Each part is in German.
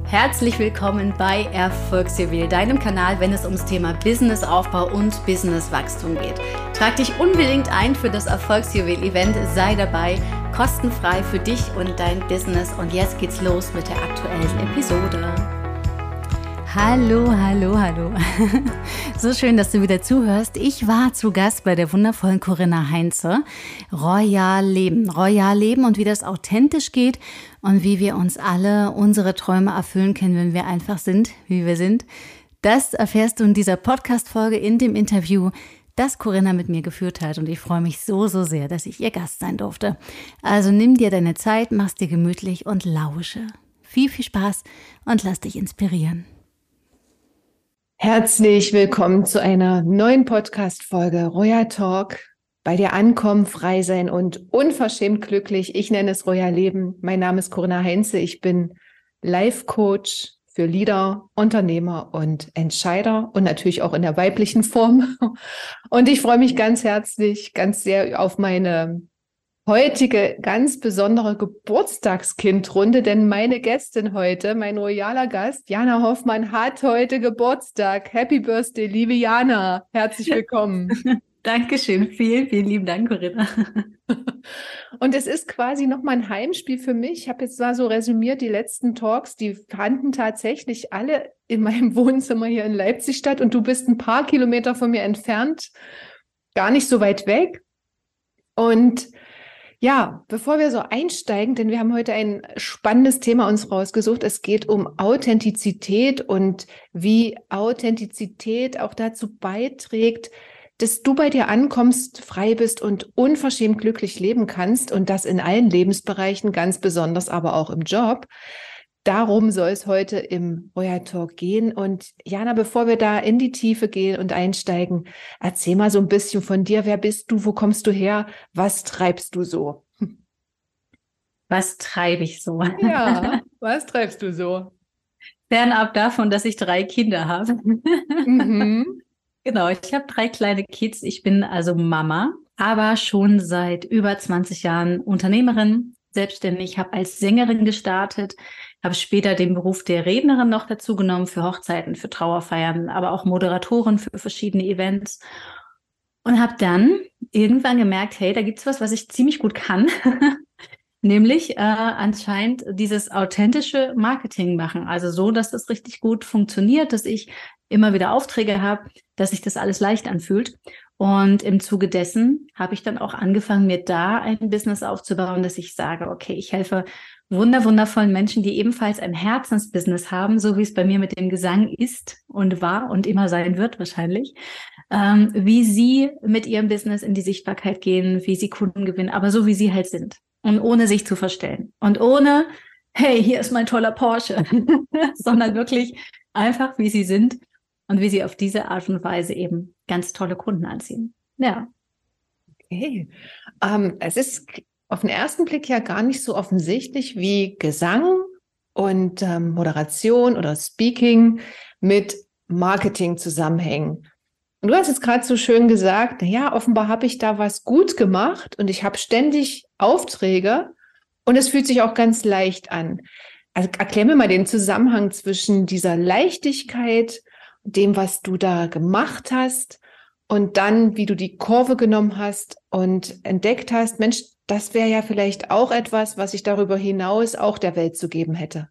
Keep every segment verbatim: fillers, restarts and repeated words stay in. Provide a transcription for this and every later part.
Herzlich willkommen bei Erfolgsjuwel, deinem Kanal, wenn es ums Thema Businessaufbau und Businesswachstum geht. Trag dich unbedingt ein für das Erfolgsjuwel-Event, sei dabei, kostenfrei für dich und dein Business. Und jetzt geht's los mit der aktuellen Episode. Hallo, hallo, hallo. So schön, dass du wieder zuhörst. Ich war zu Gast bei der wundervollen Corinna Heinze. Royal Leben, Royal Leben und wie das authentisch geht und wie wir uns alle unsere Träume erfüllen können, wenn wir einfach sind, wie wir sind. Das erfährst du in dieser Podcast-Folge, in dem Interview, das Corinna mit mir geführt hat. Und ich freue mich so, so sehr, dass ich ihr Gast sein durfte. Also nimm dir deine Zeit, mach's dir gemütlich und lausche. Viel, viel Spaß und lass dich inspirieren. Herzlich willkommen zu einer neuen Podcast-Folge Royal Talk. Bei dir ankommen, frei sein und unverschämt glücklich. Ich nenne es Royal Leben. Mein Name ist Corinna Heinze. Ich bin Life-Coach für Leader, Unternehmer und Entscheider und natürlich auch in der weiblichen Form. Und ich freue mich ganz herzlich, ganz sehr auf meine heutige ganz besondere Geburtstagskindrunde, denn meine Gästin heute, mein royaler Gast, Jana Hoffmann, hat heute Geburtstag. Happy Birthday, liebe Jana. Herzlich willkommen. Dankeschön. Vielen, vielen lieben Dank, Corinna. Und es ist quasi nochmal ein Heimspiel für mich. Ich habe jetzt mal so resümiert, die letzten Talks, die fanden tatsächlich alle in meinem Wohnzimmer hier in Leipzig statt und du bist ein paar Kilometer von mir entfernt, gar nicht so weit weg. Und ja, bevor wir so einsteigen, denn wir haben heute ein spannendes Thema uns rausgesucht. Es geht um Authentizität und wie Authentizität auch dazu beiträgt, dass du bei dir ankommst, frei bist und unverschämt glücklich leben kannst und das in allen Lebensbereichen, ganz besonders aber auch im Job. Darum soll es heute im Royal Talk gehen. Und Jana, bevor wir da in die Tiefe gehen und einsteigen, erzähl mal so ein bisschen von dir. Wer bist du? Wo kommst du her? Was treibst du so? Was treibe ich so? Ja, was treibst du so? Fernab davon, dass ich drei Kinder habe. Mhm. Genau, ich habe drei kleine Kids. Ich bin also Mama, aber schon seit über zwanzig Jahren Unternehmerin, selbstständig, habe als Sängerin gestartet, habe später den Beruf der Rednerin noch dazu genommen für Hochzeiten, für Trauerfeiern, aber auch Moderatorin für verschiedene Events und habe dann irgendwann gemerkt, hey, da gibt's was, was ich ziemlich gut kann, nämlich äh, anscheinend dieses authentische Marketing machen, also so, dass das richtig gut funktioniert, dass ich immer wieder Aufträge habe, dass sich das alles leicht anfühlt. Und im Zuge dessen habe ich dann auch angefangen, mir da ein Business aufzubauen, dass ich sage, okay, ich helfe wunder, wundervollen Menschen, die ebenfalls ein Herzensbusiness haben, so wie es bei mir mit dem Gesang ist und war und immer sein wird wahrscheinlich, ähm, wie sie mit ihrem Business in die Sichtbarkeit gehen, wie sie Kunden gewinnen, aber so wie sie halt sind und ohne sich zu verstellen und ohne, hey, hier ist mein toller Porsche, sondern wirklich einfach, wie sie sind und wie sie auf diese Art und Weise eben ganz tolle Kunden anziehen. Ja. Okay. Ähm, es ist auf den ersten Blick ja gar nicht so offensichtlich, wie Gesang und ähm, Moderation oder Speaking mit Marketing zusammenhängen. Und du hast jetzt gerade so schön gesagt, naja, offenbar habe ich da was gut gemacht und ich habe ständig Aufträge und es fühlt sich auch ganz leicht an. Also erklär mir mal den Zusammenhang zwischen dieser Leichtigkeit, dem, was du da gemacht hast und dann, wie du die Kurve genommen hast und entdeckt hast, Mensch, das wäre ja vielleicht auch etwas, was ich darüber hinaus auch der Welt zu geben hätte.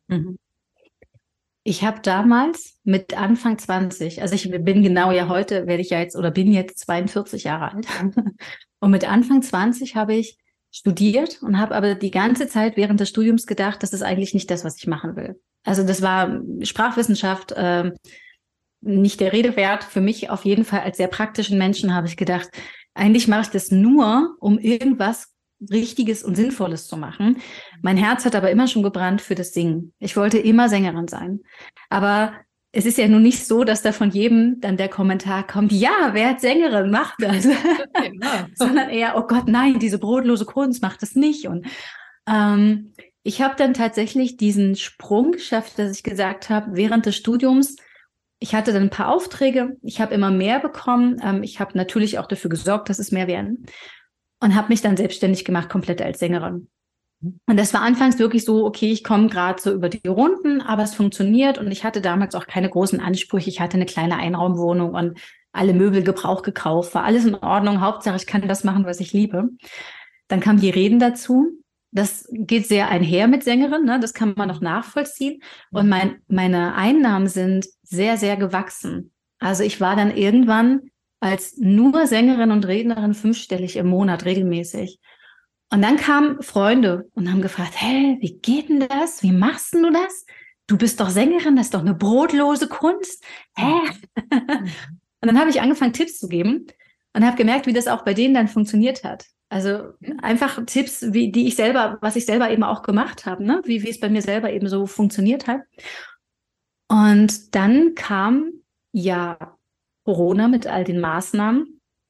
Ich habe damals mit Anfang zwanzig, also ich bin genau ja heute, werde ich ja jetzt oder bin jetzt zweiundvierzig Jahre alt. Und mit Anfang zwanzig habe ich studiert und habe aber die ganze Zeit während des Studiums gedacht, das ist eigentlich nicht das, was ich machen will. Also das war Sprachwissenschaft, äh, nicht der Rede wert. Für mich auf jeden Fall als sehr praktischen Menschen habe ich gedacht, eigentlich mache ich das nur, um irgendwas Richtiges und Sinnvolles zu machen. Mein Herz hat aber immer schon gebrannt für das Singen. Ich wollte immer Sängerin sein. Aber es ist ja nun nicht so, dass da von jedem dann der Kommentar kommt, ja, wer hat Sängerin, macht das. Ja. Sondern eher, oh Gott, nein, diese brotlose Kunst macht das nicht. Und ähm, ich habe dann tatsächlich diesen Sprung geschafft, dass ich gesagt habe, während des Studiums, ich hatte dann ein paar Aufträge, ich habe immer mehr bekommen. Ähm, ich habe natürlich auch dafür gesorgt, dass es mehr werden und habe mich dann selbstständig gemacht, komplett als Sängerin. Und das war anfangs wirklich so, okay, ich komme gerade so über die Runden, aber es funktioniert und ich hatte damals auch keine großen Ansprüche. Ich hatte eine kleine Einraumwohnung und alle Möbel Gebrauch gekauft, war alles in Ordnung. Hauptsache, ich kann das machen, was ich liebe. Dann kamen die Reden dazu. Das geht sehr einher mit Sängerin, ne? Das kann man noch nachvollziehen. Und mein, meine Einnahmen sind sehr, sehr gewachsen. Also ich war dann irgendwann als nur Sängerin und Rednerin fünfstellig im Monat regelmäßig. Und dann kamen Freunde und haben gefragt, hey, wie geht denn das? Wie machst denn du das? Du bist doch Sängerin, das ist doch eine brotlose Kunst. Hä? Und dann habe ich angefangen, Tipps zu geben und habe gemerkt, wie das auch bei denen dann funktioniert hat. Also einfach Tipps, wie die ich selber, was ich selber eben auch gemacht habe, ne? Wie, wie es bei mir selber eben so funktioniert hat. Und dann kam ja Corona mit all den Maßnahmen.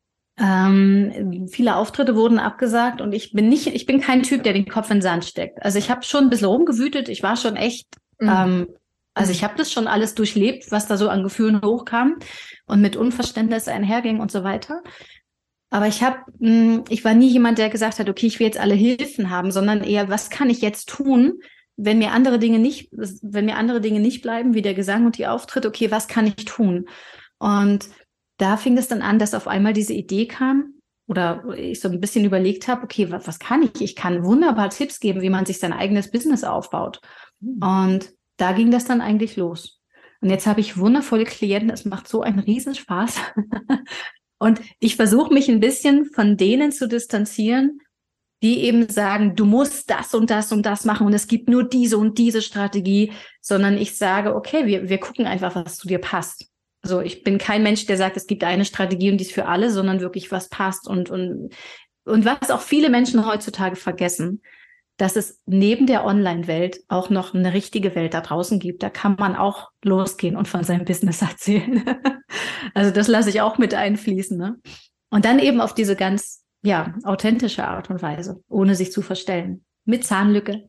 Ähm, viele Auftritte wurden abgesagt und ich bin nicht, ich bin kein Typ, der den Kopf in den Sand steckt. Also ich habe schon ein bisschen rumgewütet, ich war schon echt, mhm. ähm, also ich habe das schon alles durchlebt, was da so an Gefühlen hochkam und mit Unverständnis einherging und so weiter. Aber ich habe, ich war nie jemand, der gesagt hat, okay, ich will jetzt alle Hilfen haben, sondern eher, was kann ich jetzt tun, wenn mir andere Dinge nicht, wenn mir andere Dinge nicht bleiben, wie der Gesang und die Auftritte, okay, was kann ich tun? Und da fing es dann an, dass auf einmal diese Idee kam oder ich so ein bisschen überlegt habe, okay, was, was kann ich? Ich kann wunderbar Tipps geben, wie man sich sein eigenes Business aufbaut. Mhm. Und da ging das dann eigentlich los. Und jetzt habe ich wundervolle Klienten, es macht so einen Riesenspaß. Und ich versuche mich ein bisschen von denen zu distanzieren, die eben sagen, du musst das und das und das machen und es gibt nur diese und diese Strategie, sondern ich sage, okay, wir, wir gucken einfach, was zu dir passt. Also ich bin kein Mensch, der sagt, es gibt eine Strategie und die ist für alle, sondern wirklich, was passt. Und, und, und was auch viele Menschen heutzutage vergessen, dass es neben der Online-Welt auch noch eine richtige Welt da draußen gibt. Da kann man auch losgehen und von seinem Business erzählen. Also das lasse ich auch mit einfließen. Ne? Und dann eben auf diese ganz ja, authentische Art und Weise, ohne sich zu verstellen. Mit Zahnlücke.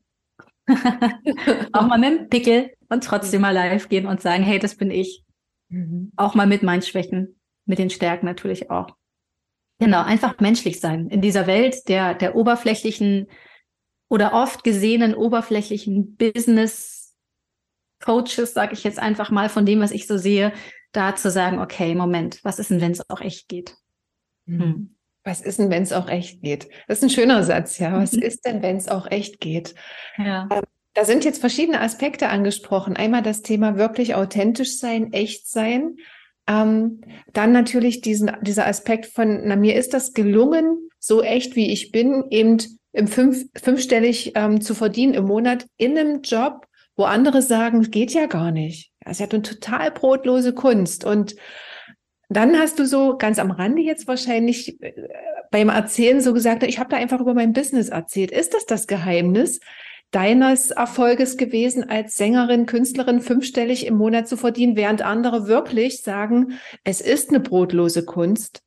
Auch mal mit dem Pickel und trotzdem mal live gehen und sagen, hey, das bin ich. Mhm. Auch mal mit meinen Schwächen, mit den Stärken natürlich auch. Genau, einfach menschlich sein in dieser Welt der, der oberflächlichen oder oft gesehenen oberflächlichen Business-Coaches, sage ich jetzt einfach mal, von dem, was ich so sehe, da zu sagen, okay, Moment, was ist denn, wenn es auch echt geht? Hm. Was ist denn, wenn es auch echt geht? Das ist ein schöner Satz, ja. Was ist denn, wenn es auch echt geht? Ja. Ähm, Da sind jetzt verschiedene Aspekte angesprochen. Einmal das Thema wirklich authentisch sein, echt sein. Ähm, dann natürlich diesen, dieser Aspekt von, na, mir ist das gelungen, so echt wie ich bin, eben im fünf, fünfstellig ähm, zu verdienen im Monat in einem Job, wo andere sagen, geht ja gar nicht. Das ist ja eine total brotlose Kunst. Und dann hast du so ganz am Rande jetzt wahrscheinlich äh, beim Erzählen so gesagt, ich habe da einfach über mein Business erzählt. Ist das das Geheimnis deines Erfolges gewesen, als Sängerin, Künstlerin fünfstellig im Monat zu verdienen, während andere wirklich sagen, es ist eine brotlose Kunst?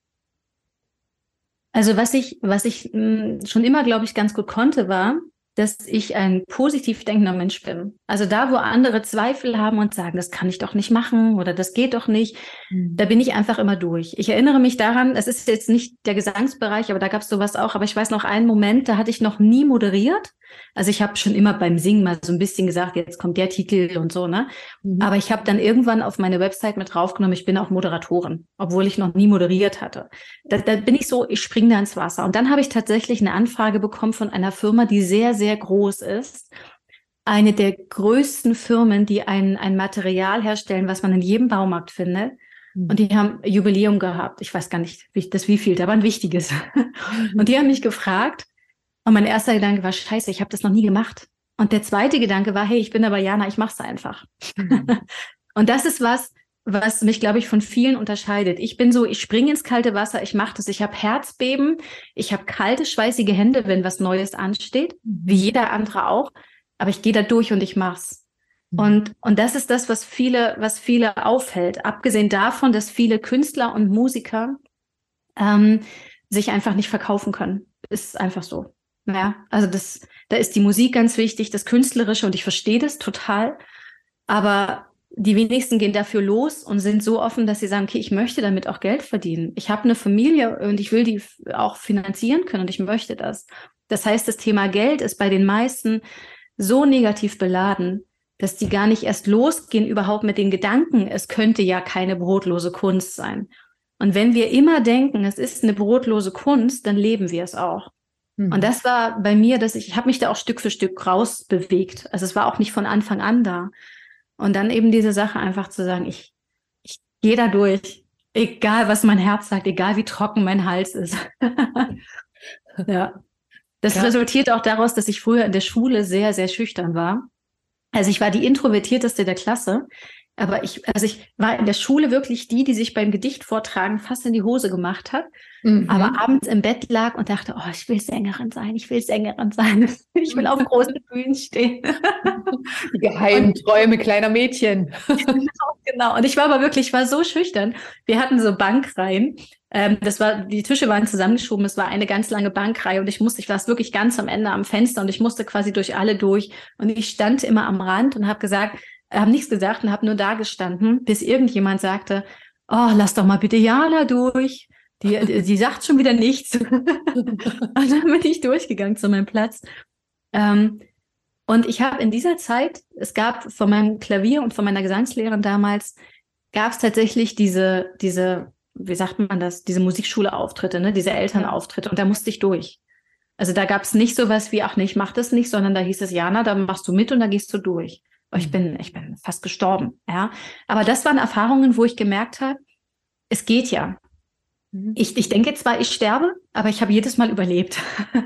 Also was ich, was ich mh, schon immer, glaube ich, ganz gut konnte, war, dass ich ein positiv denkender Mensch bin. Also da, wo andere Zweifel haben und sagen, das kann ich doch nicht machen oder das geht doch nicht, mhm. da bin ich einfach immer durch. Ich erinnere mich daran, es ist jetzt nicht der Gesangsbereich, aber da gab es sowas auch, aber ich weiß noch einen Moment, da hatte ich noch nie moderiert. Also ich habe schon immer beim Singen mal so ein bisschen gesagt, jetzt kommt der Titel und so, ne? Mhm. Aber ich habe dann irgendwann auf meine Website mit draufgenommen, ich bin auch Moderatorin, obwohl ich noch nie moderiert hatte. Da, da bin ich so, ich springe da ins Wasser. Und dann habe ich tatsächlich eine Anfrage bekommen von einer Firma, die sehr, sehr groß ist. Eine der größten Firmen, die ein, ein Material herstellen, was man in jedem Baumarkt findet. Mhm. Und die haben Jubiläum gehabt. Ich weiß gar nicht, wie das wievielte, aber ein wichtiges. Und die haben mich gefragt, und mein erster Gedanke war, scheiße, ich habe das noch nie gemacht. Und der zweite Gedanke war, hey, ich bin aber Jana, ich mach's einfach. Mhm. Und das ist was, was mich, glaube ich, von vielen unterscheidet. Ich bin so, ich springe ins kalte Wasser, ich mache das, ich habe Herzbeben, ich habe kalte, schweißige Hände, wenn was Neues ansteht, mhm. wie jeder andere auch. Aber ich gehe da durch und ich mach's. Mhm. Und, und das ist das, was viele, was viele aufhält. Abgesehen davon, dass viele Künstler und Musiker ähm, sich einfach nicht verkaufen können. Ist einfach so. Ja, also das, da ist die Musik ganz wichtig, das Künstlerische, und ich verstehe das total. Aber die wenigsten gehen dafür los und sind so offen, dass sie sagen, okay, ich möchte damit auch Geld verdienen. Ich habe eine Familie und ich will die auch finanzieren können und ich möchte das. Das heißt, das Thema Geld ist bei den meisten so negativ beladen, dass die gar nicht erst losgehen überhaupt mit den Gedanken, es könnte ja keine brotlose Kunst sein. Und wenn wir immer denken, es ist eine brotlose Kunst, dann leben wir es auch. Mhm. Und das war bei mir, dass ich, ich habe mich da auch Stück für Stück rausbewegt. Also es war auch nicht von Anfang an da. Und dann eben diese Sache einfach zu sagen, ich, ich gehe da durch, egal was mein Herz sagt, egal wie trocken mein Hals ist. Ja. Das ja. resultiert auch daraus, dass ich früher in der Schule sehr, sehr schüchtern war. Also ich war die Introvertierteste der Klasse, aber ich, also ich war in der Schule wirklich die, die sich beim Gedichtvortragen fast in die Hose gemacht hat, mhm. aber abends im Bett lag und dachte, oh, ich will Sängerin sein, ich will Sängerin sein, ich will auf großen Bühnen stehen. Die geheimen Träume kleiner Mädchen. Genau, genau. Und ich war aber wirklich, ich war so schüchtern. Wir hatten so Bankreihen. Ähm, das war, die Tische waren zusammengeschoben, es war eine ganz lange Bankreihe und ich musste, ich saß wirklich ganz am Ende am Fenster und ich musste quasi durch alle durch und ich stand immer am Rand und habe gesagt, habe nichts gesagt und habe nur da gestanden, bis irgendjemand sagte, oh, lass doch mal bitte Jana durch, die, die, die sagt schon wieder nichts. Und dann bin ich durchgegangen zu meinem Platz. Ähm, und ich habe in dieser Zeit, es gab von meinem Klavier und von meiner Gesangslehrerin damals, gab es tatsächlich diese, diese wie sagt man das, diese Musikschule-Auftritte, ne, diese Elternauftritte. Und da musste ich durch. Also da gab es nicht sowas wie, ach nee, ich mach das nicht, sondern da hieß es, Jana, da machst du mit und da gehst du durch. Aber ich bin, ich bin fast gestorben, ja. Aber das waren Erfahrungen, wo ich gemerkt habe, es geht ja. Ich, ich denke zwar, ich sterbe, aber ich habe jedes Mal überlebt.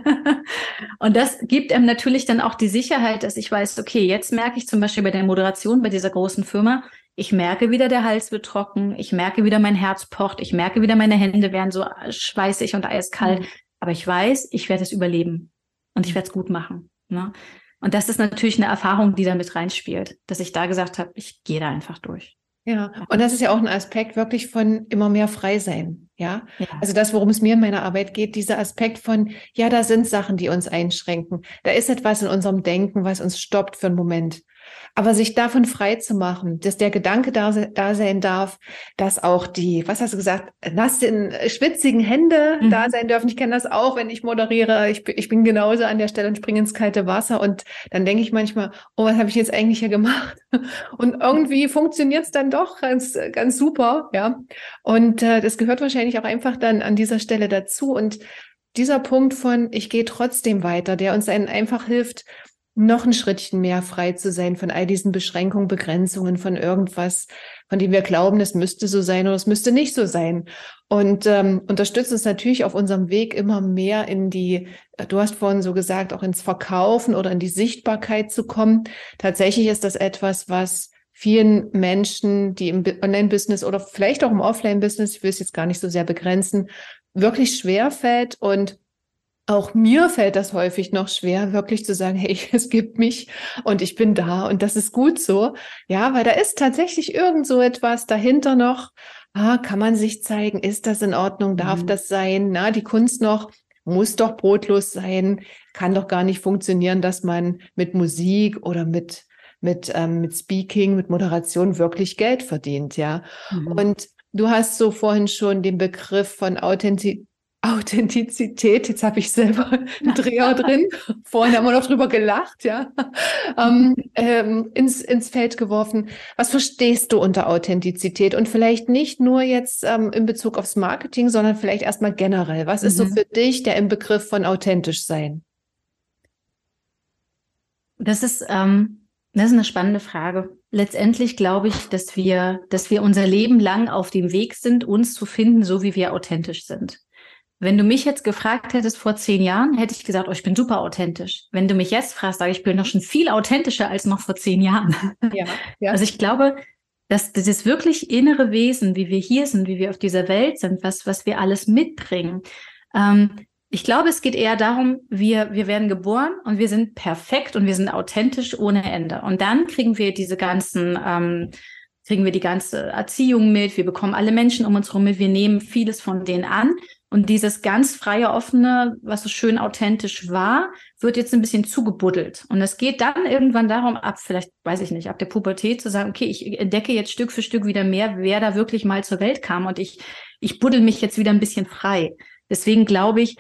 Und das gibt einem natürlich dann auch die Sicherheit, dass ich weiß, okay, jetzt merke ich zum Beispiel bei der Moderation bei dieser großen Firma, ich merke wieder, der Hals wird trocken, ich merke wieder, mein Herz pocht, ich merke wieder, meine Hände werden so schweißig und eiskalt. Mhm. Aber ich weiß, ich werde es überleben und ich werde es gut machen. Ne? Und das ist natürlich eine Erfahrung, die da mit reinspielt, dass ich da gesagt habe, ich gehe da einfach durch. Ja, und das ist ja auch ein Aspekt wirklich von immer mehr frei sein, ja? Ja. Also das, worum es mir in meiner Arbeit geht, dieser Aspekt von, ja, da sind Sachen, die uns einschränken. Da ist etwas in unserem Denken, was uns stoppt für einen Moment. Aber sich davon frei zu machen, dass der Gedanke da, da sein darf, dass auch die, was hast du gesagt, nassen, schwitzigen Hände mhm. da sein dürfen. Ich kenne das auch, wenn ich moderiere. Ich, ich bin genauso an der Stelle und springe ins kalte Wasser. Und dann denke ich manchmal, oh, was habe ich jetzt eigentlich hier gemacht? Und irgendwie funktioniert es dann doch ganz, ganz super, ja. Und äh, das gehört wahrscheinlich auch einfach dann an dieser Stelle dazu. Und dieser Punkt von, ich gehe trotzdem weiter, der uns einen einfach hilft, noch ein Schrittchen mehr frei zu sein von all diesen Beschränkungen, Begrenzungen, von irgendwas, von dem wir glauben, es müsste so sein oder es müsste nicht so sein. Und ähm, unterstützt uns natürlich auf unserem Weg immer mehr in die, du hast vorhin so gesagt, auch ins Verkaufen oder in die Sichtbarkeit zu kommen. Tatsächlich ist das etwas, was vielen Menschen, die im Online-Business oder vielleicht auch im Offline-Business, ich will es jetzt gar nicht so sehr begrenzen, wirklich schwer fällt. Und auch mir fällt das häufig noch schwer, wirklich zu sagen, hey, es gibt mich und ich bin da und das ist gut so. Ja, weil da ist tatsächlich irgend so etwas dahinter noch. Ah, kann man sich zeigen? Ist das in Ordnung? Darf mhm. das sein? Na, die Kunst noch muss doch brotlos sein. Kann doch gar nicht funktionieren, dass man mit Musik oder mit mit ähm, mit Speaking, mit Moderation wirklich Geld verdient, ja. Mhm. Und du hast so vorhin schon den Begriff von Authentizität Authentizität, jetzt habe ich selber einen Dreher drin, vorhin haben wir noch drüber gelacht, ja, ähm, ähm, ins, ins Feld geworfen. Was verstehst du unter Authentizität? Und vielleicht nicht nur jetzt ähm, in Bezug aufs Marketing, sondern vielleicht erstmal generell. Was mhm. ist so für dich der Inbegriff von authentisch sein? Das ist, ähm, das ist eine spannende Frage. Letztendlich glaube ich, dass wir, dass wir unser Leben lang auf dem Weg sind, uns zu finden, so wie wir authentisch sind. Wenn du mich jetzt gefragt hättest vor zehn Jahren, hätte ich gesagt, oh, ich bin super authentisch. Wenn du mich jetzt fragst, sage ich, ich bin noch schon viel authentischer als noch vor zehn Jahren. Ja, ja. Also ich glaube, dass dieses wirklich innere Wesen, wie wir hier sind, wie wir auf dieser Welt sind, was, was wir alles mitbringen. Ähm, ich glaube, es geht eher darum, wir, wir werden geboren und wir sind perfekt und wir sind authentisch ohne Ende. Und dann kriegen wir diese ganzen, ähm, kriegen wir die ganze Erziehung mit, wir bekommen alle Menschen um uns herum mit, wir nehmen vieles von denen an. Und dieses ganz freie, offene, was so schön authentisch war, wird jetzt ein bisschen zugebuddelt. Und es geht dann irgendwann darum, ab vielleicht, weiß ich nicht, ab der Pubertät zu sagen, okay, ich entdecke jetzt Stück für Stück wieder mehr, wer da wirklich mal zur Welt kam. Und ich, ich buddel mich jetzt wieder ein bisschen frei. Deswegen glaube ich,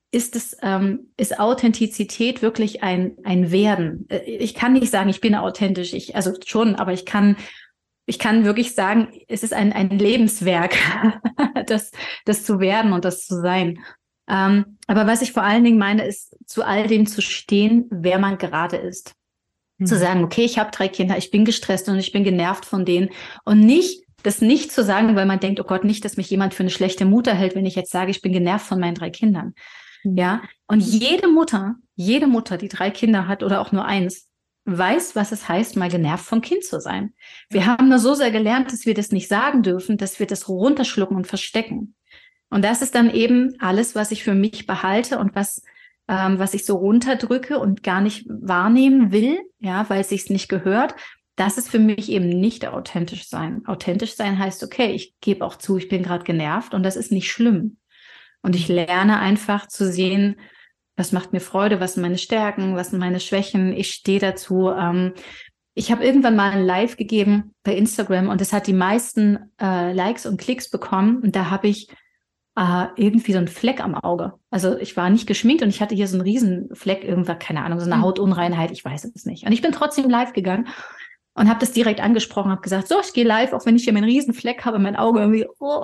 ist es, ähm, ist Authentizität wirklich ein, ein Werden? Ich kann nicht sagen, ich bin authentisch, ich, also schon, aber ich kann, ich kann wirklich sagen, es ist ein, ein Lebenswerk, das, das zu werden und das zu sein. Ähm, aber was ich vor allen Dingen meine, ist, zu all dem zu stehen, wer man gerade ist. Mhm. Zu sagen, okay, ich habe drei Kinder, ich bin gestresst und ich bin genervt von denen und nicht, das nicht zu sagen, weil man denkt, oh Gott, nicht, dass mich jemand für eine schlechte Mutter hält, wenn ich jetzt sage, ich bin genervt von meinen drei Kindern. Ja, und jede Mutter, jede Mutter, die drei Kinder hat oder auch nur eins, weiß, was es heißt, mal genervt vom Kind zu sein. Wir haben nur so sehr gelernt, dass wir das nicht sagen dürfen, dass wir das runterschlucken und verstecken. Und das ist dann eben alles, was ich für mich behalte und was, ähm, was ich so runterdrücke und gar nicht wahrnehmen will, ja, weil es sich nicht gehört. Das ist für mich eben nicht authentisch sein. Authentisch sein heißt, okay, ich gebe auch zu, ich bin gerade genervt und das ist nicht schlimm. Und ich lerne einfach zu sehen, was macht mir Freude, was sind meine Stärken, was sind meine Schwächen. Ich stehe dazu. Ähm, ich habe irgendwann mal ein Live gegeben bei Instagram und es hat die meisten äh, Likes und Klicks bekommen. Und da habe ich äh, irgendwie so einen Fleck am Auge. Also ich war nicht geschminkt und ich hatte hier so einen riesen Fleck, irgendwas, keine Ahnung, so eine Hautunreinheit, ich weiß es nicht. Und ich bin trotzdem live gegangen und habe das direkt angesprochen, habe gesagt, so, ich gehe live, auch wenn ich hier meinen riesen Fleck habe, mein Auge irgendwie, oh.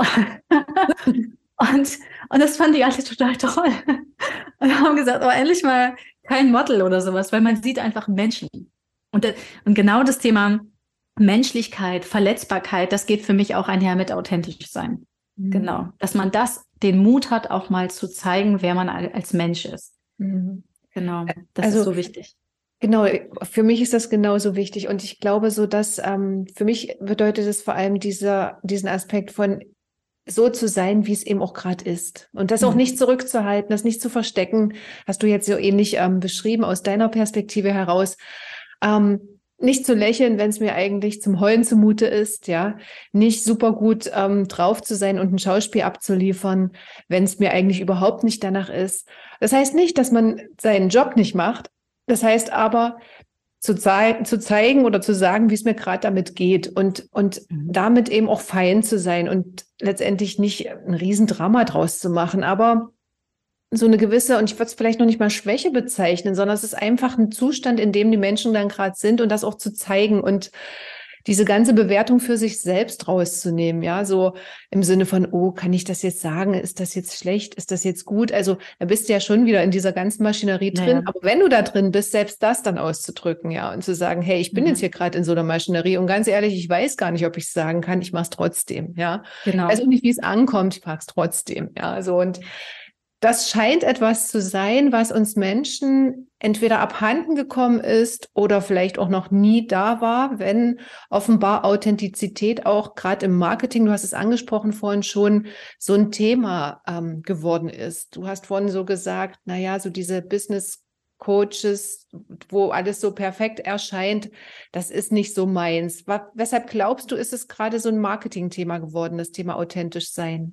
Und, und das fanden die alle total toll. Und haben gesagt, oh, endlich mal kein Model oder sowas, weil man sieht einfach Menschen. Und, und genau das Thema Menschlichkeit, Verletzbarkeit, das geht für mich auch einher mit authentisch sein. Mhm. Genau. Dass man das, den Mut hat, auch mal zu zeigen, wer man als Mensch ist. Mhm. Genau. Das also, ist so wichtig. Genau, für mich ist das genauso wichtig. Und ich glaube so, dass ähm, für mich bedeutet es vor allem dieser, diesen Aspekt von so zu sein, wie es eben auch gerade ist. Und das auch nicht zurückzuhalten, das nicht zu verstecken, hast du jetzt so ähnlich ähm, beschrieben aus deiner Perspektive heraus. Ähm, nicht zu lächeln, wenn es mir eigentlich zum Heulen zumute ist, ja. Nicht super gut ähm, drauf zu sein und ein Schauspiel abzuliefern, wenn es mir eigentlich überhaupt nicht danach ist. Das heißt nicht, dass man seinen Job nicht macht. Das heißt aber, zu, zei- zu zeigen oder zu sagen, wie es mir gerade damit geht und, und mhm. damit eben auch fein zu sein und letztendlich nicht ein Riesendrama draus zu machen, aber so eine gewisse, und ich würde es vielleicht noch nicht mal Schwäche bezeichnen, sondern es ist einfach ein Zustand, in dem die Menschen dann gerade sind und das auch zu zeigen und diese ganze Bewertung für sich selbst rauszunehmen, ja, so im Sinne von, oh, kann ich das jetzt sagen? Ist das jetzt schlecht? Ist das jetzt gut? Also da bist du ja schon wieder in dieser ganzen Maschinerie drin. Naja. Aber wenn du da drin bist, selbst das dann auszudrücken, ja, und zu sagen, hey, ich bin mhm. jetzt hier gerade in so einer Maschinerie und ganz ehrlich, ich weiß gar nicht, ob ich es sagen kann, ich mache es trotzdem, ja. Genau. Ich weiß auch nicht, wie es ankommt, ich mache es trotzdem, ja, so und das scheint etwas zu sein, was uns Menschen entweder abhanden gekommen ist oder vielleicht auch noch nie da war, wenn offenbar Authentizität auch gerade im Marketing, du hast es angesprochen vorhin schon, so ein Thema ähm, geworden ist. Du hast vorhin so gesagt, naja, so diese Business Coaches, wo alles so perfekt erscheint, das ist nicht so meins. Was, weshalb glaubst du, ist es gerade so ein Marketing-Thema geworden, das Thema authentisch sein?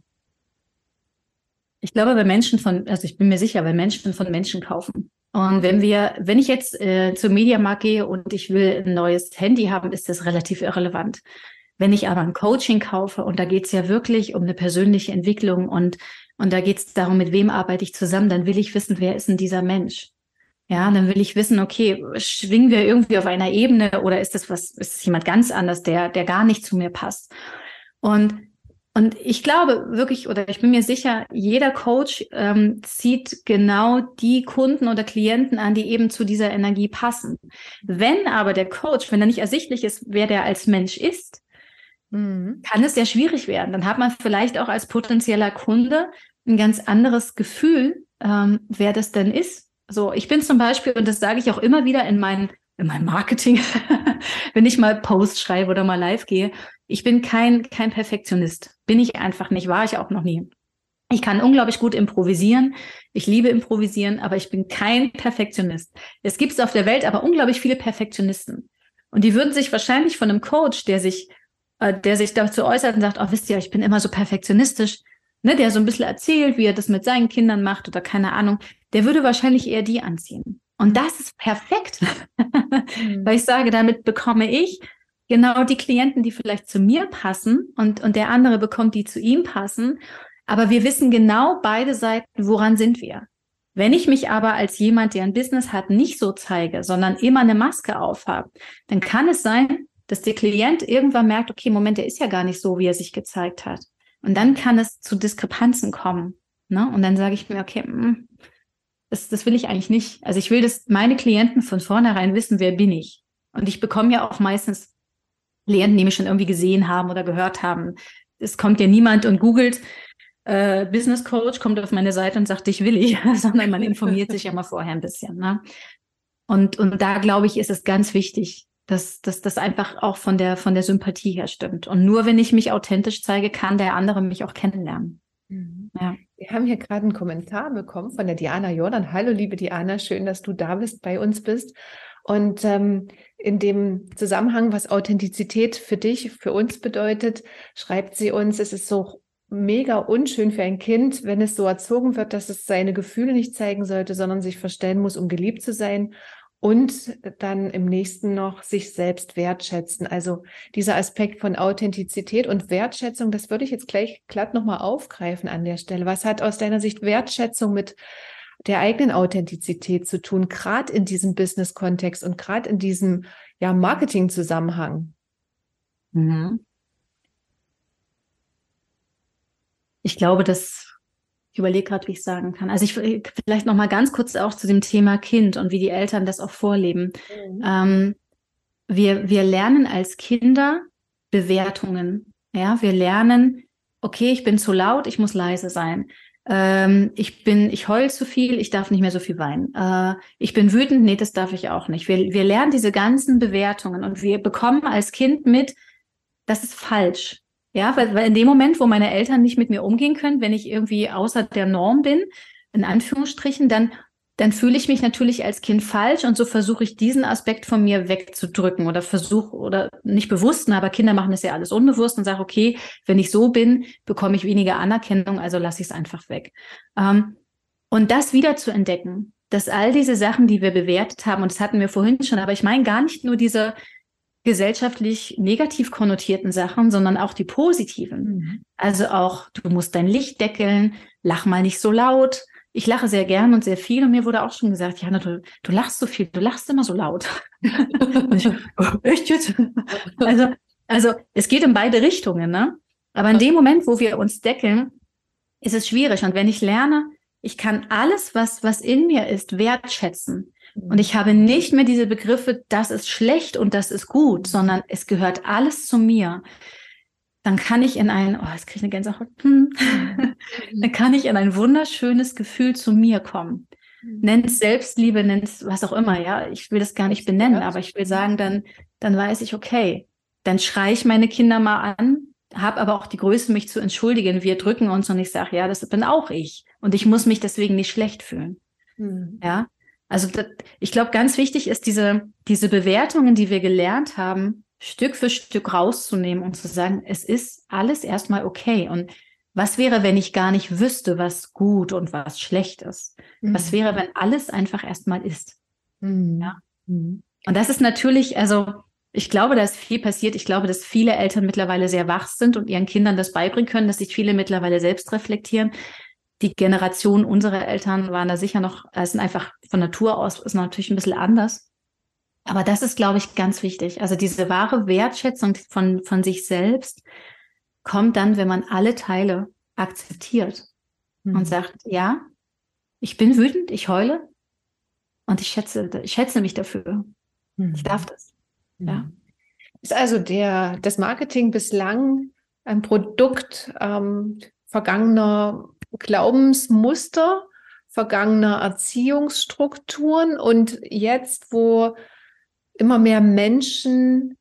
Ich glaube, wenn Menschen von, also ich bin mir sicher, wenn Menschen von Menschen kaufen. Und wenn wir, wenn ich jetzt äh, zum Mediamarkt gehe und ich will ein neues Handy haben, ist das relativ irrelevant. Wenn ich aber ein Coaching kaufe und da geht es ja wirklich um eine persönliche Entwicklung und, und da geht es darum, mit wem arbeite ich zusammen, dann will ich wissen, wer ist denn dieser Mensch? Ja, dann will ich wissen, okay, schwingen wir irgendwie auf einer Ebene oder ist das was, ist es jemand ganz anders, der, der gar nicht zu mir passt? Und Und ich glaube wirklich, oder ich bin mir sicher, jeder Coach ähm, zieht genau die Kunden oder Klienten an, die eben zu dieser Energie passen. Wenn aber der Coach, wenn er nicht ersichtlich ist, wer der als Mensch ist, mhm. kann es sehr schwierig werden. Dann hat man vielleicht auch als potenzieller Kunde ein ganz anderes Gefühl, ähm, wer das denn ist. So, ich bin zum Beispiel, und das sage ich auch immer wieder in meinen in meinem Marketing, wenn ich mal Post schreibe oder mal live gehe, ich bin kein, kein Perfektionist. Bin ich einfach nicht, war ich auch noch nie. Ich kann unglaublich gut improvisieren. Ich liebe improvisieren, aber ich bin kein Perfektionist. Es gibt auf der Welt aber unglaublich viele Perfektionisten. Und die würden sich wahrscheinlich von einem Coach, der sich, äh, der sich dazu äußert und sagt, oh, wisst ihr, ich bin immer so perfektionistisch, ne, der so ein bisschen erzählt, wie er das mit seinen Kindern macht oder keine Ahnung, der würde wahrscheinlich eher die anziehen. Und das ist perfekt, mhm. weil ich sage, damit bekomme ich genau die Klienten, die vielleicht zu mir passen und, und der andere bekommt die zu ihm passen. Aber wir wissen genau beide Seiten, woran sind wir. Wenn ich mich aber als jemand, der ein Business hat, nicht so zeige, sondern immer eine Maske aufhabe, dann kann es sein, dass der Klient irgendwann merkt, okay, Moment, der ist ja gar nicht so, wie er sich gezeigt hat. Und dann kann es zu Diskrepanzen kommen. Ne? Und dann sage ich mir, okay, mh, das, das will ich eigentlich nicht. Also ich will, dass meine Klienten von vornherein wissen, wer bin ich. Und ich bekomme ja auch meistens Klienten, die mich schon irgendwie gesehen haben oder gehört haben. Es kommt ja niemand und googelt äh, Business Coach, kommt auf meine Seite und sagt, dich will ich, sondern man informiert sich ja mal vorher ein bisschen. Ne? Und, und da, glaube ich, ist es ganz wichtig, dass, dass das einfach auch von der, von der Sympathie her stimmt. Und nur wenn ich mich authentisch zeige, kann der andere mich auch kennenlernen. Mhm. Ja. Wir haben hier gerade einen Kommentar bekommen von der Diana Jordan. Hallo, liebe Diana, schön, dass du da bist, bei uns bist. Und ähm, in dem Zusammenhang, was Authentizität für dich, für uns bedeutet, schreibt sie uns, es ist so mega unschön für ein Kind, wenn es so erzogen wird, dass es seine Gefühle nicht zeigen sollte, sondern sich verstellen muss, um geliebt zu sein. Und dann im nächsten noch sich selbst wertschätzen. Also dieser Aspekt von Authentizität und Wertschätzung, das würde ich jetzt gleich glatt nochmal aufgreifen an der Stelle. Was hat aus deiner Sicht Wertschätzung mit der eigenen Authentizität zu tun, gerade in diesem Business-Kontext und gerade in diesem ja, Marketing-Zusammenhang? Mhm. Ich glaube, dass Ich überlege gerade, wie ich sagen kann. Also ich vielleicht noch mal ganz kurz auch zu dem Thema Kind und wie die Eltern das auch vorleben. Mhm. Ähm, wir, wir lernen als Kinder Bewertungen. Ja, wir lernen, okay, ich bin zu laut, ich muss leise sein. Ähm, ich bin, ich heul zu viel, ich darf nicht mehr so viel weinen. Äh, ich bin wütend, nee, das darf ich auch nicht. Wir, wir lernen diese ganzen Bewertungen und wir bekommen als Kind mit, das ist falsch. Ja, weil, weil in dem Moment, wo meine Eltern nicht mit mir umgehen können, wenn ich irgendwie außer der Norm bin, in Anführungsstrichen, dann, dann fühle ich mich natürlich als Kind falsch und so versuche ich diesen Aspekt von mir wegzudrücken oder versuche, oder nicht bewusst, aber Kinder machen das ja alles unbewusst und sage, okay, wenn ich so bin, bekomme ich weniger Anerkennung, also lasse ich es einfach weg. Ähm, und das wieder zu entdecken, dass all diese Sachen, die wir bewertet haben, und das hatten wir vorhin schon, aber ich meine gar nicht nur diese gesellschaftlich negativ konnotierten Sachen, sondern auch die positiven. Mhm. Also auch, du musst dein Licht deckeln, lach mal nicht so laut. Ich lache sehr gern und sehr viel und mir wurde auch schon gesagt, Jana, du, du lachst so viel, du lachst immer so laut. ich, oh, echt jetzt? Also, also es geht in beide Richtungen, ne? Aber in dem Moment, wo wir uns deckeln, ist es schwierig. Und wenn ich lerne, ich kann alles, was, was in mir ist, wertschätzen. Und ich habe nicht mehr diese Begriffe, das ist schlecht und das ist gut, sondern es gehört alles zu mir. Dann kann ich in ein, oh, jetzt kriege ich eine Gänsehaut, hm. Dann kann ich in ein wunderschönes Gefühl zu mir kommen. Nennt es Selbstliebe, nennt es was auch immer, ja. Ich will das gar nicht benennen, aber ich will sagen, dann, dann weiß ich, okay, dann schreie ich meine Kinder mal an, habe aber auch die Größe, mich zu entschuldigen. Wir drücken uns und ich sage, ja, das bin auch ich. Und ich muss mich deswegen nicht schlecht fühlen. Mhm. Ja. Also das, ich glaube, ganz wichtig ist, diese, diese Bewertungen, die wir gelernt haben, Stück für Stück rauszunehmen und zu sagen, es ist alles erstmal okay. Und was wäre, wenn ich gar nicht wüsste, was gut und was schlecht ist? Mhm. Was wäre, wenn alles einfach erstmal ist? Mhm. Ja? Mhm. Und das ist natürlich, also ich glaube, da ist viel passiert. Ich glaube, dass viele Eltern mittlerweile sehr wach sind und ihren Kindern das beibringen können, dass sich viele mittlerweile selbst reflektieren. Die Generation unserer Eltern waren da sicher noch, es sind einfach von Natur aus, ist natürlich ein bisschen anders. Aber das ist, glaube ich, ganz wichtig. Also diese wahre Wertschätzung von, von sich selbst kommt dann, wenn man alle Teile akzeptiert mhm. und sagt, ja, ich bin wütend, ich heule und ich schätze, ich schätze mich dafür. Mhm. Ich darf das. Mhm. Ja. Ist also der, das Marketing bislang ein Produkt ähm, vergangener Glaubensmuster, vergangener Erziehungsstrukturen und jetzt, wo immer mehr Menschen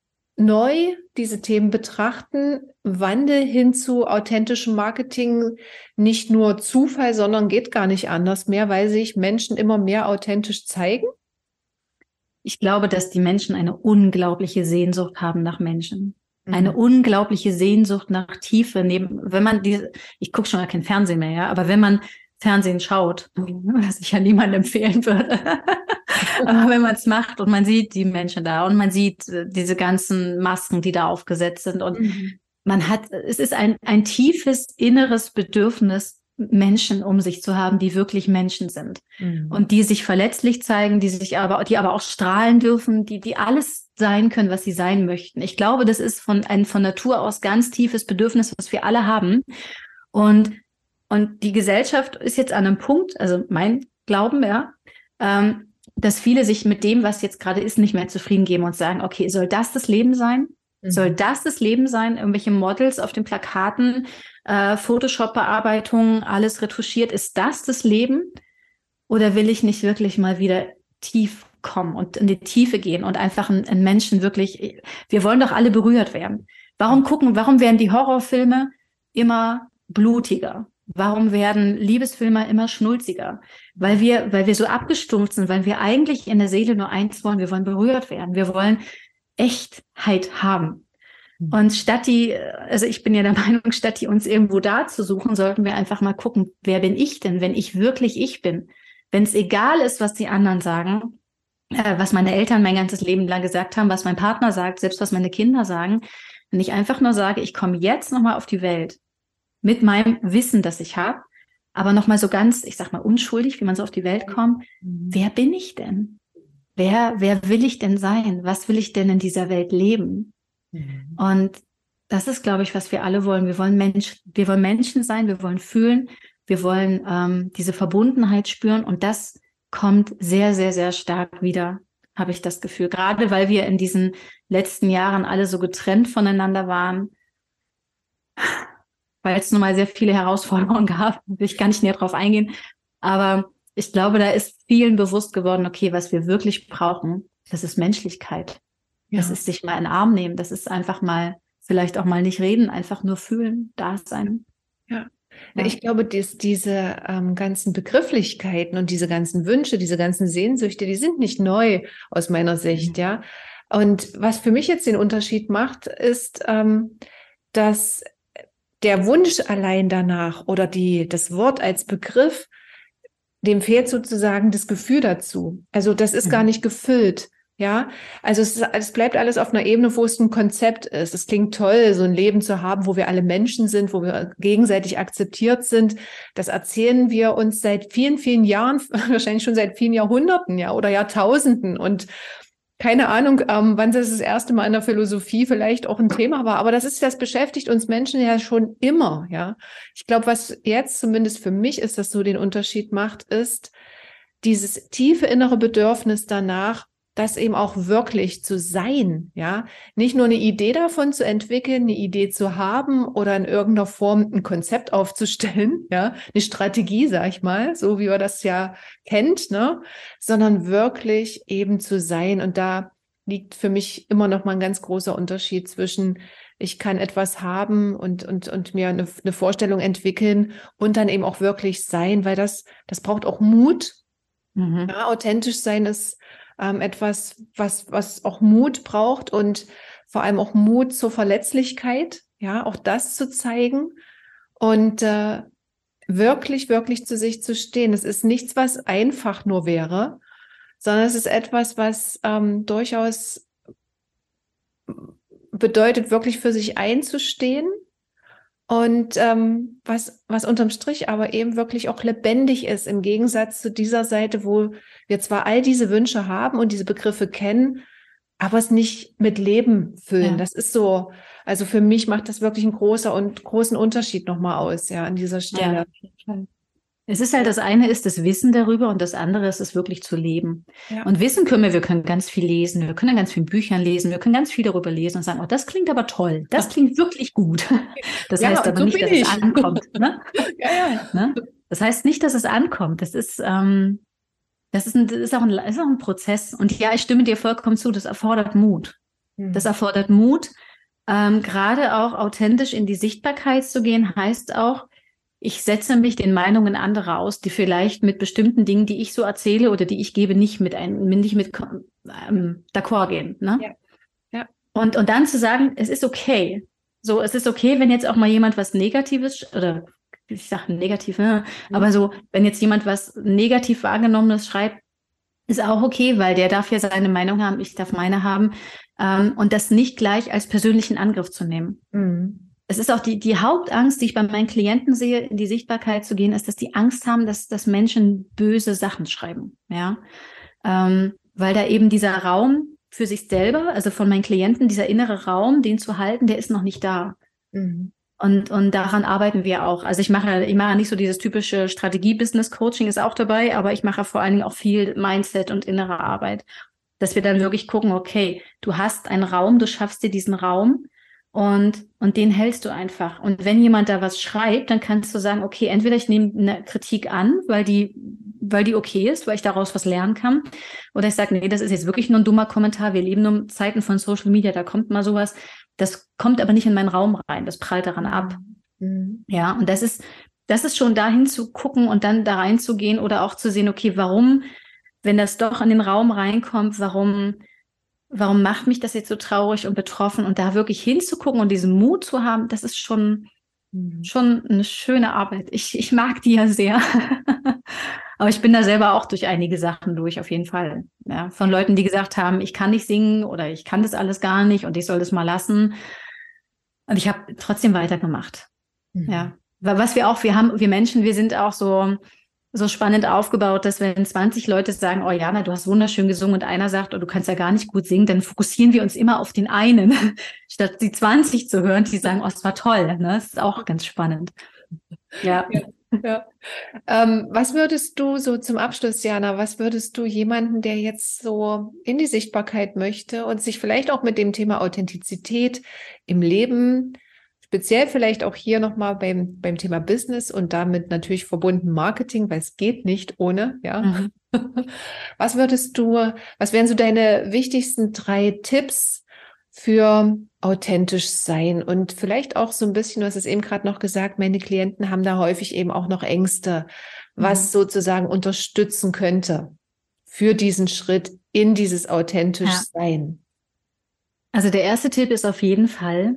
neu diese Themen betrachten, Wandel hin zu authentischem Marketing nicht nur Zufall, sondern geht gar nicht anders mehr, weil sich Menschen immer mehr authentisch zeigen? Ich glaube, dass die Menschen eine unglaubliche Sehnsucht haben nach Menschen. Eine mhm. unglaubliche Sehnsucht nach Tiefe. Neben, wenn man diese, ich gucke schon gar kein Fernsehen mehr, ja, aber wenn man Fernsehen schaut, was ich ja niemandem empfehlen würde, aber wenn man es macht und man sieht die Menschen da und man sieht diese ganzen Masken, die da aufgesetzt sind und mhm. man hat, es ist ein, ein tiefes inneres Bedürfnis Menschen um sich zu haben, die wirklich Menschen sind mhm. und die sich verletzlich zeigen, die sich aber, die aber auch strahlen dürfen, die, die alles sein können, was sie sein möchten. Ich glaube, das ist von, ein von Natur aus ganz tiefes Bedürfnis, was wir alle haben. Und, und die Gesellschaft ist jetzt an einem Punkt, also mein Glauben, ja, ähm, dass viele sich mit dem, was jetzt gerade ist, nicht mehr zufrieden geben und sagen, okay, soll das das Leben sein? Mhm. Soll das das Leben sein? Irgendwelche Models auf den Plakaten, äh, Photoshop-Bearbeitungen, alles retuschiert. Ist das das Leben? Oder will ich nicht wirklich mal wieder tief kommen und in die Tiefe gehen und einfach einen, einen Menschen wirklich, wir wollen doch alle berührt werden. Warum gucken, warum werden die Horrorfilme immer blutiger? Warum werden Liebesfilme immer schnulziger? Weil wir, weil wir so abgestumpft sind, weil wir eigentlich in der Seele nur eins wollen. Wir wollen berührt werden. Wir wollen Echtheit haben. Und statt die, also ich bin ja der Meinung, statt die uns irgendwo da zu suchen, sollten wir einfach mal gucken, wer bin ich denn, wenn ich wirklich ich bin? Wenn es egal ist, was die anderen sagen, äh, was meine Eltern mein ganzes Leben lang gesagt haben, was mein Partner sagt, selbst was meine Kinder sagen, wenn ich einfach nur sage, ich komme jetzt nochmal auf die Welt, mit meinem Wissen, das ich habe, aber nochmal so ganz, ich sag mal, unschuldig, wie man so auf die Welt kommt. Mhm. Wer bin ich denn? Wer, wer will ich denn sein? Was will ich denn in dieser Welt leben? Mhm. Und das ist, glaube ich, was wir alle wollen. Wir wollen Mensch, wir wollen Menschen sein, wir wollen fühlen, wir wollen ähm, diese Verbundenheit spüren und das kommt sehr, sehr, sehr stark wieder, habe ich das Gefühl. Gerade weil wir in diesen letzten Jahren alle so getrennt voneinander waren, weil es nun mal sehr viele Herausforderungen gab, will ich gar nicht näher drauf eingehen. Aber ich glaube, da ist vielen bewusst geworden, okay, was wir wirklich brauchen, das ist Menschlichkeit. Ja. Das ist sich mal in den Arm nehmen. Das ist einfach mal, vielleicht auch mal nicht reden, einfach nur fühlen, da sein. Ja. Ja. Ich glaube, dass diese ähm, ganzen Begrifflichkeiten und diese ganzen Wünsche, diese ganzen Sehnsüchte, die sind nicht neu aus meiner Sicht, mhm. ja. Und was für mich jetzt den Unterschied macht, ist, ähm, dass der Wunsch allein danach oder die, das Wort als Begriff, dem fehlt sozusagen das Gefühl dazu. Also das ist mhm. gar nicht gefüllt. Ja, also es, ist, es bleibt alles auf einer Ebene, wo es ein Konzept ist. Es klingt toll, so ein Leben zu haben, wo wir alle Menschen sind, wo wir gegenseitig akzeptiert sind. Das erzählen wir uns seit vielen, vielen Jahren, wahrscheinlich schon seit vielen Jahrhunderten, ja, oder Jahrtausenden. Und keine Ahnung, ähm, wann das das erste Mal in der Philosophie vielleicht auch ein Thema war. Aber das ist, das beschäftigt uns Menschen ja schon immer, ja. Ich glaube, was jetzt zumindest für mich ist, das so den Unterschied macht, ist dieses tiefe innere Bedürfnis danach, das eben auch wirklich zu sein, ja, nicht nur eine Idee davon zu entwickeln, eine Idee zu haben oder in irgendeiner Form ein Konzept aufzustellen, ja, eine Strategie, sag ich mal, so wie man das ja kennt, ne, sondern wirklich eben zu sein. Und da liegt für mich immer noch mal ein ganz großer Unterschied zwischen ich kann etwas haben und und und mir eine, eine Vorstellung entwickeln und dann eben auch wirklich sein, weil das das braucht auch Mut. Mhm. Ja, authentisch sein ist Ähm, etwas, was, was auch Mut braucht und vor allem auch Mut zur Verletzlichkeit, ja, auch das zu zeigen und äh, wirklich, wirklich zu sich zu stehen. Es ist nichts, was einfach nur wäre, sondern es ist etwas, was ähm, durchaus bedeutet, wirklich für sich einzustehen und ähm, was, was unterm Strich aber eben wirklich auch lebendig ist, im Gegensatz zu dieser Seite, wo wir zwar all diese Wünsche haben und diese Begriffe kennen, aber es nicht mit Leben füllen. Ja. Das ist so, also für mich macht das wirklich einen großer und großen Unterschied nochmal aus, ja, an dieser Stelle. Ja. Es ist halt, das eine ist das Wissen darüber und das andere ist es wirklich zu leben. Ja. Und wissen können wir, wir können ganz viel lesen, wir können ganz viel Büchern lesen, wir können ganz viel darüber lesen und sagen, oh, das klingt aber toll, das klingt wirklich gut. Das ja, heißt aber so nicht, dass ich. es ankommt. Ne? Ja, ja. Ne? Das heißt nicht, dass es ankommt. Das ist, ähm, das ist, ein, das ist, auch ein, ist auch ein Prozess. Und ja, ich stimme dir vollkommen zu, das erfordert Mut. Mhm. Das erfordert Mut. Ähm, gerade auch authentisch in die Sichtbarkeit zu gehen, heißt auch, ich setze mich den Meinungen anderer aus, die vielleicht mit bestimmten Dingen, die ich so erzähle oder die ich gebe, nicht mit ein, nicht mit ähm, d'accord gehen. Ne? Ja. Ja. Und, und dann zu sagen, es ist okay. So, es ist okay, wenn jetzt auch mal jemand was Negatives oder ich sage negativ, ne? Mhm. Aber so, wenn jetzt jemand was negativ wahrgenommenes schreibt, ist auch okay, weil der darf ja seine Meinung haben, ich darf meine haben. Ähm, und das nicht gleich als persönlichen Angriff zu nehmen. Mhm. es ist auch die, die Hauptangst, die ich bei meinen Klienten sehe, in die Sichtbarkeit zu gehen, ist, dass die Angst haben, dass, dass Menschen böse Sachen schreiben, ja. Ähm, weil da eben dieser Raum für sich selber, also von meinen Klienten, dieser innere Raum, den zu halten, der ist noch nicht da. Mhm. Und, und daran arbeiten wir auch. Also ich mache, ich mache nicht so dieses typische Strategie-Business-Coaching ist auch dabei, aber ich mache vor allen Dingen auch viel Mindset und innere Arbeit, dass wir dann wirklich gucken, okay, du hast einen Raum, du schaffst dir diesen Raum und, und den hältst du einfach. Und wenn jemand da was schreibt, dann kannst du sagen, okay, entweder ich nehme eine Kritik an, weil die, weil die okay ist, weil ich daraus was lernen kann, oder ich sage, nee, das ist jetzt wirklich nur ein dummer Kommentar. Wir leben nur in Zeiten von Social Media, da kommt mal sowas. Das kommt aber nicht in meinen Raum rein, das prallt daran ab. Mhm. Ja, und das ist, das ist schon dahin zu gucken und dann da reinzugehen oder auch zu sehen, okay, warum, wenn das doch in den Raum reinkommt, warum, warum macht mich das jetzt so traurig und betroffen und da wirklich hinzugucken und diesen Mut zu haben, das ist schon, mhm. schon eine schöne Arbeit. Ich, ich mag die ja sehr. Aber ich bin da selber auch durch einige Sachen durch, auf jeden Fall. Ja, von Leuten, die gesagt haben, ich kann nicht singen oder ich kann das alles gar nicht und ich soll das mal lassen. Und ich habe trotzdem weitergemacht. Mhm. Ja, was wir auch, wir haben, wir Menschen, wir sind auch so, so spannend aufgebaut, dass wenn zwanzig Leute sagen, oh Jana, du hast wunderschön gesungen und einer sagt, oh, du kannst ja gar nicht gut singen, dann fokussieren wir uns immer auf den einen, statt die zwanzig zu hören, die sagen, oh, es war toll. Ne? Das ist auch ganz spannend. Ja. Ja. Ja. Ähm, was würdest du so zum Abschluss, Jana, was würdest du jemanden, der jetzt so in die Sichtbarkeit möchte und sich vielleicht auch mit dem Thema Authentizität im Leben, speziell vielleicht auch hier nochmal beim, beim Thema Business und damit natürlich verbunden Marketing, weil es geht nicht ohne, ja. Mhm. Was würdest du, was wären so deine wichtigsten drei Tipps für authentisch sein und vielleicht auch so ein bisschen, du hast es eben gerade noch gesagt, meine Klienten haben da häufig eben auch noch Ängste, was mhm. sozusagen unterstützen könnte für diesen Schritt in dieses authentisch ja. Sein. Also der erste Tipp ist auf jeden Fall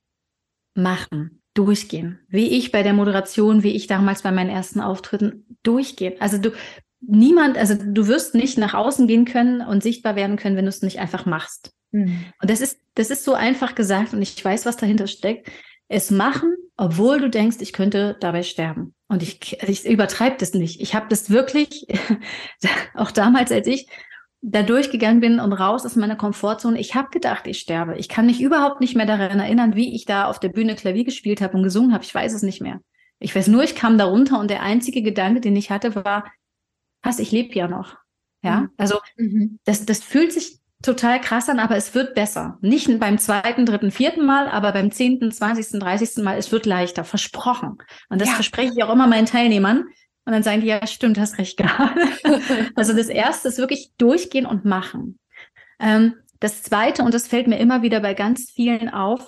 machen, durchgehen. Wie ich bei der Moderation, wie ich damals bei meinen ersten Auftritten, durchgehen. Also du, niemand, also du wirst nicht nach außen gehen können und sichtbar werden können, wenn du es nicht einfach machst. Und das ist, das ist so einfach gesagt und ich weiß, was dahinter steckt. Es machen, obwohl du denkst, ich könnte dabei sterben. Und ich, ich übertreibe das nicht. Ich habe das wirklich, auch damals, als ich da durchgegangen bin und raus aus meiner Komfortzone, ich habe gedacht, ich sterbe. Ich kann mich überhaupt nicht mehr daran erinnern, wie ich da auf der Bühne Klavier gespielt habe und gesungen habe. Ich weiß es nicht mehr. Ich weiß nur, ich kam da runter und der einzige Gedanke, den ich hatte, war, was, ich lebe ja noch. Ja, mhm. also mhm. das, das fühlt sich total krass an, aber es wird besser. Nicht beim zweiten, dritten, vierten Mal, aber beim zehnten, zwanzigsten, dreißigsten Mal, es wird leichter, versprochen. Und das ja. verspreche ich auch immer meinen Teilnehmern. Und dann sagen die, ja stimmt, hast recht gerade. Also das Erste ist wirklich durchgehen und machen. Ähm, das Zweite, und das fällt mir immer wieder bei ganz vielen auf,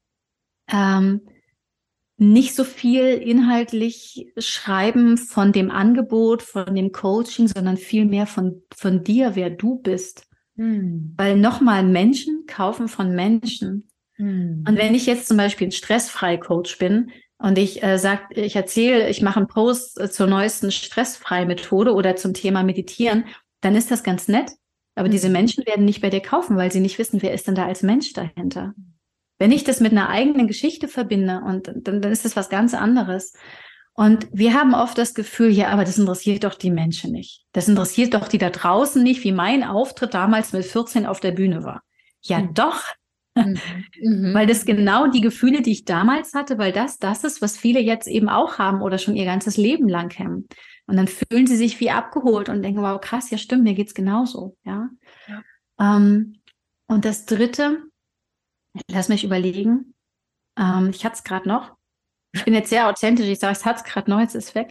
ähm, nicht so viel inhaltlich schreiben von dem Angebot, von dem Coaching, sondern viel mehr von, von dir, wer du bist. Hm. Weil nochmal, Menschen kaufen von Menschen. Hm. Und wenn ich jetzt zum Beispiel ein Stressfrei-Coach bin und ich äh, sag, ich erzähle, ich mache einen Post äh, zur neuesten Stressfrei-Methode oder zum Thema Meditieren, dann ist das ganz nett. Aber hm. diese Menschen werden nicht bei dir kaufen, weil sie nicht wissen, wer ist denn da als Mensch dahinter. Wenn ich das mit einer eigenen Geschichte verbinde, und dann, dann ist das was ganz anderes. Und wir haben oft das Gefühl, ja, aber das interessiert doch die Menschen nicht. Das interessiert doch die da draußen nicht, wie mein Auftritt damals mit vierzehn auf der Bühne war. Ja, mhm. doch. Mhm. Weil das genau die Gefühle, die ich damals hatte, weil das das ist, was viele jetzt eben auch haben oder schon ihr ganzes Leben lang kennen. Und dann fühlen sie sich wie abgeholt und denken, wow, krass, ja stimmt, mir geht's genauso. Ja. ja. Ähm, und das Dritte, lass mich überlegen, ähm, ich hatte es gerade noch. Ich bin jetzt sehr authentisch. Ich sage, ich hatte es gerade noch, jetzt ist es weg.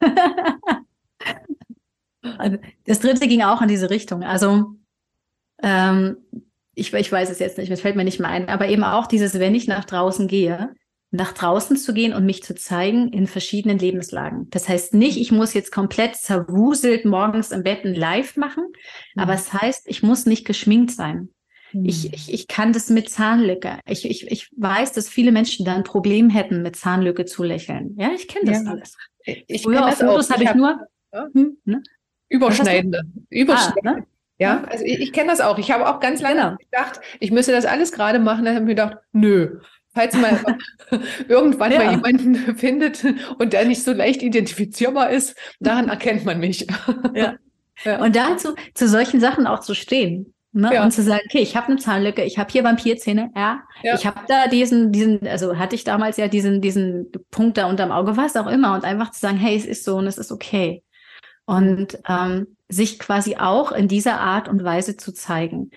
Also, das Dritte ging auch in diese Richtung. Also ähm, ich, ich weiß es jetzt nicht, es fällt mir nicht mehr ein. Aber eben auch dieses, wenn ich nach draußen gehe, nach draußen zu gehen und mich zu zeigen in verschiedenen Lebenslagen. Das heißt nicht, ich muss jetzt komplett zerwuselt morgens im Bett ein Live machen. Mhm. Aber es heißt, ich muss nicht geschminkt sein. Ich, ich, ich kann das mit Zahnlücke. Ich, ich, ich weiß, dass viele Menschen da ein Problem hätten, mit Zahnlücke zu lächeln. Ja, ich kenne das ja. alles. Ich Früher auf Fotos habe ich, hab, ich nur hm, ne? Überschneidende. Überschneidende. Ah, ne? Ja, also ich, ich kenne das auch. Ich habe auch ganz lange genau. gedacht, ich müsste das alles gerade machen. Dann habe ich mir gedacht, nö, falls mal irgendwann Ja. mal jemanden findet und der nicht so leicht identifizierbar ist, daran erkennt man mich. Ja. Ja. Und dazu, zu solchen Sachen auch zu stehen, ne? Ja. Und zu sagen, okay, ich habe eine Zahnlücke, ich habe hier Vampirzähne, ja, Ja. ich habe da diesen, diesen, also hatte ich damals ja diesen, diesen Punkt da unterm Auge, was auch immer, und einfach zu sagen, hey, es ist so und es ist okay. Und ähm, sich quasi auch in dieser Art und Weise zu zeigen.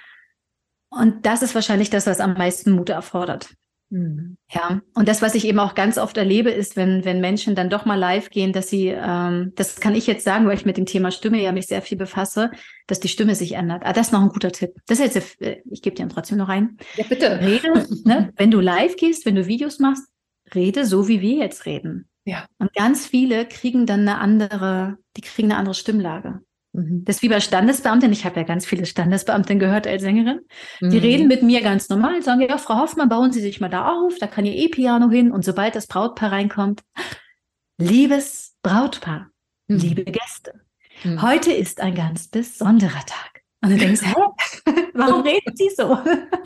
Und das ist wahrscheinlich das, was am meisten Mut erfordert. Mhm. Ja, und das, was ich eben auch ganz oft erlebe, ist, wenn, wenn Menschen dann doch mal live gehen, dass sie, ähm, das kann ich jetzt sagen, weil ich mit dem Thema Stimme ja mich sehr viel befasse, dass die Stimme sich ändert. Ah, das ist noch ein guter Tipp. Das ist jetzt, äh, ich gebe dir trotzdem noch rein. Ja, bitte. Rede, ne, wenn du live gehst, wenn du Videos machst, rede so, wie wir jetzt reden. Ja. Und ganz viele kriegen dann eine andere, die kriegen eine andere Stimmlage. Mhm. Das ist wie bei Standesbeamten. Ich habe ja ganz viele Standesbeamten gehört als Sängerin. Die Mhm. reden mit mir ganz normal, sagen, ja, Frau Hoffmann, bauen Sie sich mal da auf, da kann Ihr E-Piano hin. Und sobald das Brautpaar reinkommt, liebes Brautpaar, Mhm. liebe Gäste, Mhm. heute ist ein ganz besonderer Tag. Und du denkst, hä, warum reden Sie so?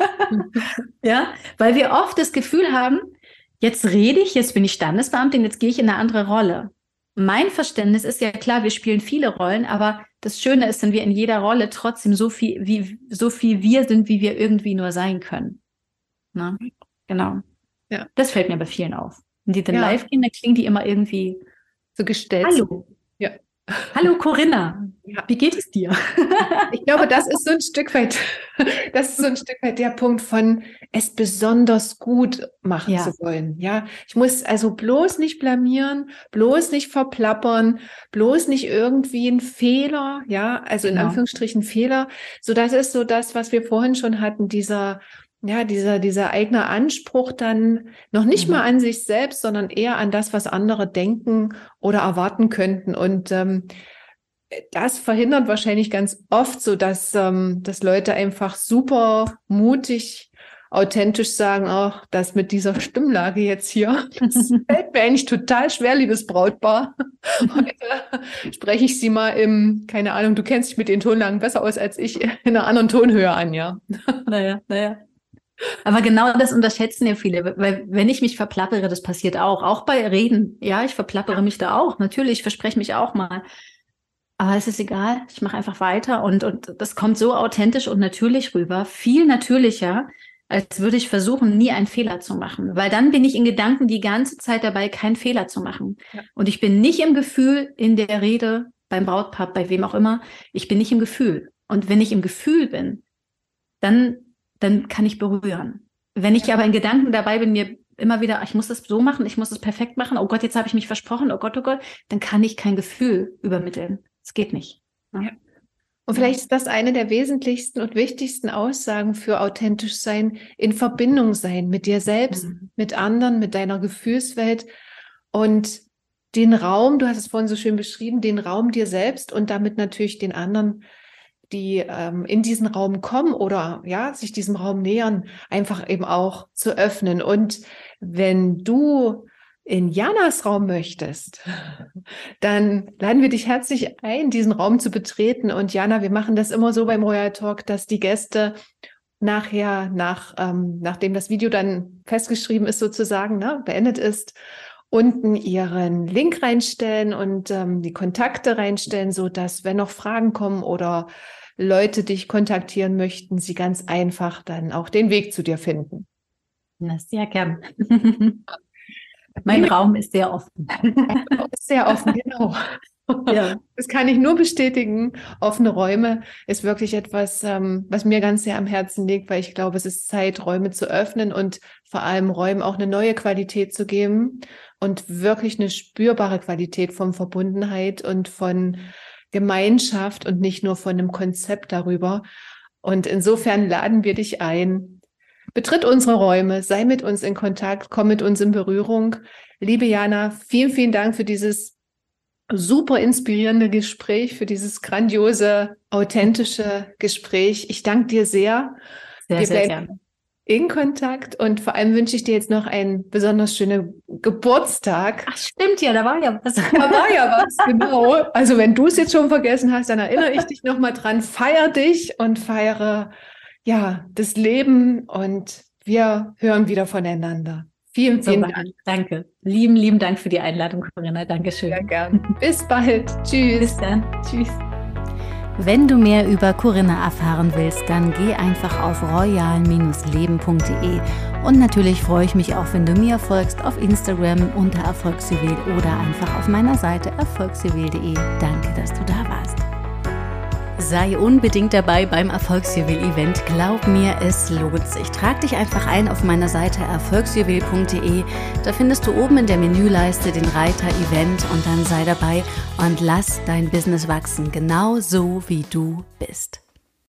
Ja, weil wir oft das Gefühl haben, jetzt rede ich, jetzt bin ich Standesbeamtin, jetzt gehe ich in eine andere Rolle. Mein Verständnis ist ja klar, wir spielen viele Rollen, aber das Schöne ist, wenn wir in jeder Rolle trotzdem so viel, wie, so viel wir sind, wie wir irgendwie nur sein können. Na? Genau. Ja. Das fällt mir bei vielen auf. Wenn die dann Ja. live gehen, dann klingen die immer irgendwie, So gestellt. hallo. Ja. Hallo Corinna, Ja. wie geht es dir? Ich glaube, das ist so ein Stück weit, das ist so ein Stück weit der Punkt von es besonders gut machen Ja. zu wollen. Ja, ich muss also bloß nicht blamieren, bloß nicht verplappern, bloß nicht irgendwie ein Fehler, ja, also in Genau. Anführungsstrichen Fehler. So, das ist so das, was wir vorhin schon hatten, dieser, ja, dieser, dieser eigene Anspruch dann noch nicht Mhm. mal an sich selbst, sondern eher an das, was andere denken oder erwarten könnten. Und ähm, das verhindert wahrscheinlich ganz oft so, dass, ähm, dass Leute einfach super mutig, authentisch sagen, ach, das mit dieser Stimmlage jetzt hier, das fällt mir eigentlich total schwer, liebes Brautpaar. Heute spreche ich Sie mal im, keine Ahnung, du kennst dich mit den Tonlagen besser aus als ich, in einer anderen Tonhöhe an, ja. Naja, naja. Aber genau das unterschätzen ja viele, weil wenn ich mich verplappere, das passiert auch, auch bei Reden. Ja, ich verplappere mich da auch. Natürlich, ich verspreche mich auch mal. Aber es ist egal, ich mache einfach weiter und, und das kommt so authentisch und natürlich rüber, viel natürlicher, als würde ich versuchen, nie einen Fehler zu machen. Weil dann bin ich in Gedanken die ganze Zeit dabei, keinen Fehler zu machen. Ja. Und ich bin nicht im Gefühl in der Rede, beim Brautpaar, bei wem auch immer, ich bin nicht im Gefühl. Und wenn ich im Gefühl bin, dann, dann kann ich berühren. Wenn ich Ja. aber in Gedanken dabei bin, mir immer wieder, ich muss das so machen, ich muss das perfekt machen, oh Gott, jetzt habe ich mich versprochen, oh Gott, oh Gott, dann kann ich kein Gefühl übermitteln. Es geht nicht. Ja. Ja. Und vielleicht ist das eine der wesentlichsten und wichtigsten Aussagen für authentisch sein, in Verbindung sein mit dir selbst, Mhm. mit anderen, mit deiner Gefühlswelt und den Raum, du hast es vorhin so schön beschrieben, den Raum dir selbst und damit natürlich den anderen, die ähm, in diesen Raum kommen oder ja, sich diesem Raum nähern, einfach eben auch zu öffnen. Und wenn du in Janas Raum möchtest, dann laden wir dich herzlich ein, diesen Raum zu betreten. Und Jana, wir machen das immer so beim Royal Talk, dass die Gäste nachher, nach, ähm, nachdem das Video dann festgeschrieben ist, sozusagen, ne, beendet ist, unten ihren Link reinstellen und ähm, die Kontakte reinstellen, so dass, wenn noch Fragen kommen oder Leute dich kontaktieren möchten, sie ganz einfach dann auch den Weg zu dir finden. Na, sehr gern. Mein Raum ist sehr offen. Ist sehr offen, genau. Ja. Das kann ich nur bestätigen. Offene Räume ist wirklich etwas, ähm, was mir ganz sehr am Herzen liegt, weil ich glaube, es ist Zeit, Räume zu öffnen und vor allem Räumen auch eine neue Qualität zu geben und wirklich eine spürbare Qualität von Verbundenheit und von Gemeinschaft und nicht nur von einem Konzept darüber. Und insofern laden wir dich ein. Betritt unsere Räume, sei mit uns in Kontakt, komm mit uns in Berührung. Liebe Jana, vielen, vielen Dank für dieses super inspirierende Gespräch, für dieses grandiose, authentische Gespräch. Ich danke dir sehr. Sehr, Wir sehr bleiben gerne. in Kontakt und vor allem wünsche ich dir jetzt noch einen besonders schönen Geburtstag. Ach, stimmt ja, da war ja was. Da war ja was, genau. Also wenn du es jetzt schon vergessen hast, dann erinnere ich dich nochmal dran. Feier dich und feiere ja das Leben und wir hören wieder voneinander. Vielen, vielen So, Dank. Danke. Lieben, lieben Dank für die Einladung, Corinna. Dankeschön. Sehr gern. Bis bald. Tschüss. Bis dann. Tschüss. Wenn du mehr über Corinna erfahren willst, dann geh einfach auf royal Bindestrich leben punkt de. Und natürlich freue ich mich auch, wenn du mir folgst auf Instagram unter Erfolgsjuwel oder einfach auf meiner Seite erfolgsjuwel punkt de. Danke, dass du da warst. Sei unbedingt dabei beim Erfolgsjuwel-Event. Glaub mir, es lohnt sich. Trag dich einfach ein auf meiner Seite erfolgsjuwel punkt de. Da findest du oben in der Menüleiste den Reiter Event und dann sei dabei und lass dein Business wachsen, genau so wie du bist.